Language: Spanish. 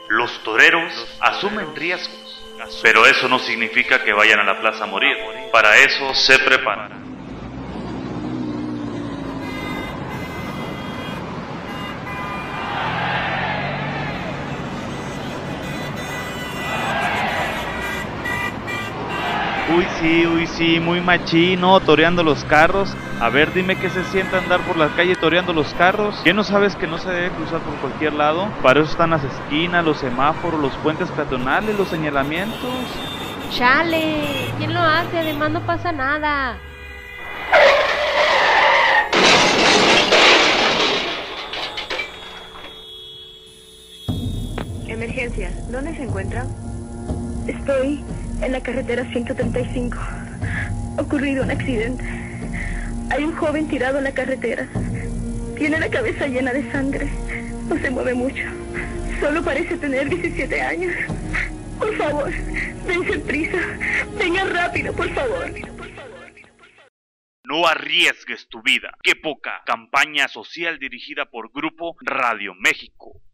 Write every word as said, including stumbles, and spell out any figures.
Los toreros asumen riesgos, pero eso no significa que vayan a la plaza a morir. Para eso se preparan. Uy sí, uy sí, muy machino, toreando los carros. A ver, dime qué se siente andar por la calle toreando los carros. ¿Qué no sabes que no se debe cruzar por cualquier lado? Para eso están las esquinas, los semáforos, los puentes peatonales, los señalamientos. ¡Chale! ¿Quién lo hace? Además no pasa nada. Emergencia, ¿dónde se encuentra? Estoy en la carretera ciento treinta y cinco. Ha ocurrido un accidente. Hay un joven tirado en la carretera. Tiene la cabeza llena de sangre. No se mueve mucho. Solo parece tener diecisiete años. Por favor, dense prisa. Venga rápido, por favor. No arriesgues tu vida. ¡Qué poca! Campaña social dirigida por Grupo Radio México.